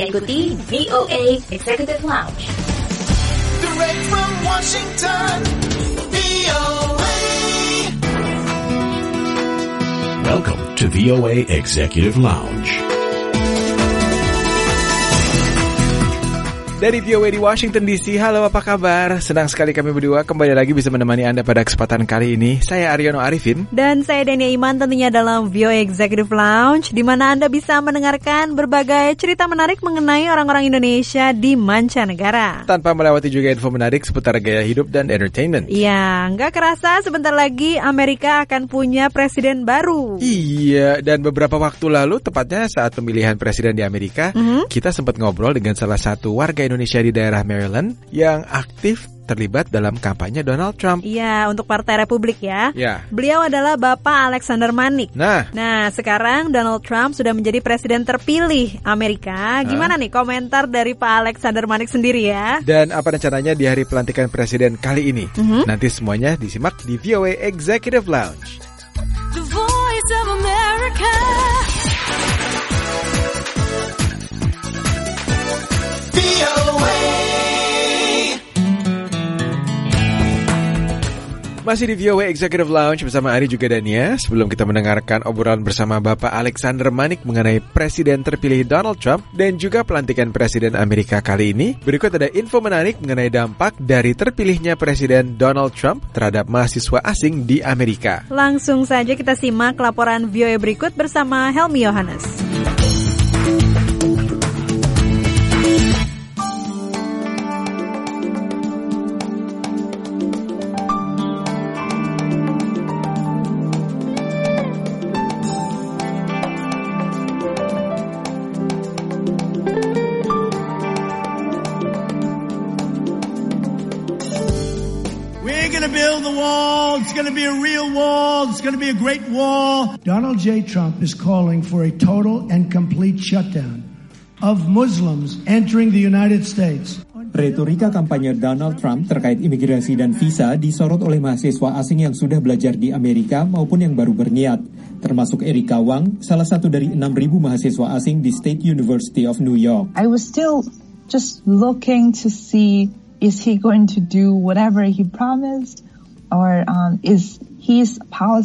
Anda ikuti VOA Executive Lounge. Direct from Washington, VOA. Welcome to VOA Executive Lounge. Dari VOA di Washington DC, halo apa kabar? Senang sekali kami berdua kembali lagi bisa menemani Anda pada kesempatan kali ini. Saya Aryono Arifin. Dan saya Dania Iman tentunya dalam VOA Executive Lounge, di mana Anda bisa mendengarkan berbagai cerita menarik mengenai orang-orang Indonesia di mancanegara. Tanpa melewati juga info menarik seputar gaya hidup dan entertainment. Iya, nggak kerasa sebentar lagi Amerika akan punya presiden baru. Iya, dan beberapa waktu lalu, tepatnya saat pemilihan presiden di Amerika, kita sempat ngobrol dengan salah satu warga Indonesia di daerah Maryland yang aktif terlibat dalam kampanye Donald Trump. Iya, untuk Partai Republik ya. Ya. Beliau adalah Bapak Alexander Manik. Nah, sekarang Donald Trump sudah menjadi presiden terpilih Amerika. Gimana nih komentar dari Pak Alexander Manik sendiri ya? dan apa rencananya di hari pelantikan presiden kali ini? Nanti semuanya disimak di VOA Executive Lounge. The Voice of America. Masih di VOA Executive Lounge bersama Ari juga Dania. Sebelum kita mendengarkan obrolan bersama Bapak Alexander Manik mengenai Presiden terpilih Donald Trump dan juga pelantikan Presiden Amerika kali ini, berikut ada info menarik mengenai dampak dari terpilihnya Presiden Donald Trump terhadap mahasiswa asing di Amerika. Langsung saja kita simak laporan VOA berikut bersama Helmi Yohanes. It's going to be a real wall. It's going to be a great wall. Donald J. Trump is calling for a total and complete shutdown of Muslims entering the United States. Retorika kampanye Donald Trump terkait imigrasi dan visa disorot oleh mahasiswa asing yang sudah belajar di Amerika maupun yang baru berniat, termasuk Erika Wang, salah satu dari 6.000 mahasiswa asing di State University of New York. I was still just looking to see, is he going to do whatever he promised? Or is his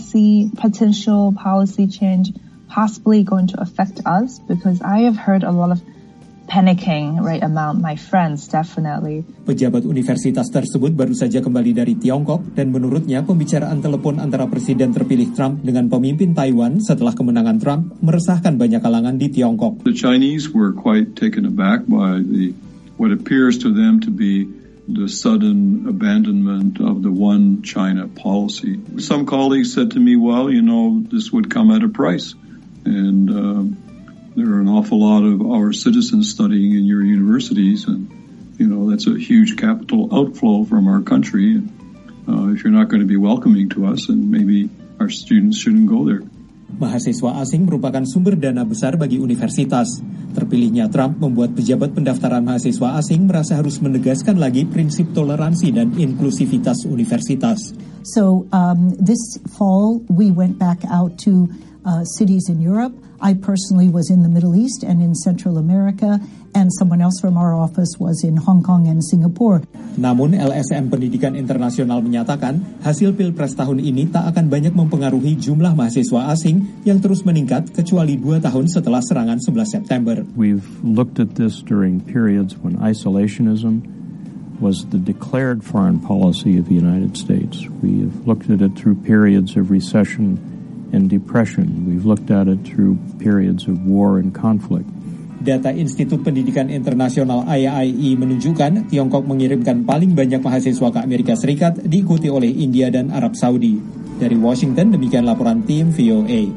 potential policy change possibly going to affect us? Because I have heard a lot of panicking right among my friends, definitely. Pejabat universitas tersebut baru saja kembali dari Tiongkok dan menurutnya pembicaraan telepon antara Presiden terpilih Trump dengan pemimpin Taiwan setelah kemenangan Trump meresahkan banyak kalangan di Tiongkok. The Chinese were quite taken aback by what appears to them to be the sudden abandonment of the one China policy. Some colleagues said to me, well, this would come at a price. And there are an awful lot of our citizens studying in your universities. And, that's a huge capital outflow from our country. If you're not going to be welcoming to us, then maybe our students shouldn't go there. Mahasiswa asing merupakan sumber dana besar bagi universitas. Terpilihnya Trump membuat pejabat pendaftaran mahasiswa asing merasa harus menegaskan lagi prinsip toleransi dan inklusivitas universitas. So this fall we went back out to cities in Europe. I personally was in the Middle East and in Central America, and someone else from our office was in Hong Kong and Singapore. Namun LSM Pendidikan Internasional menyatakan hasil Pilpres tahun ini tak akan banyak mempengaruhi jumlah mahasiswa asing yang terus meningkat kecuali 2 tahun setelah serangan 11 September. We've looked at this during periods when isolationism was the declared foreign policy of the United States. We have looked at it through periods of recession and depression. We've looked at it through periods of war and conflict. Data Institut Pendidikan Internasional IAI menunjukkan Tiongkok mengirimkan paling banyak mahasiswa ke Amerika Serikat, diikuti oleh India dan Arab Saudi. Dari Washington, demikian laporan tim VOA.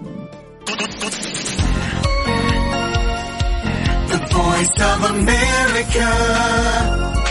The Voice of America.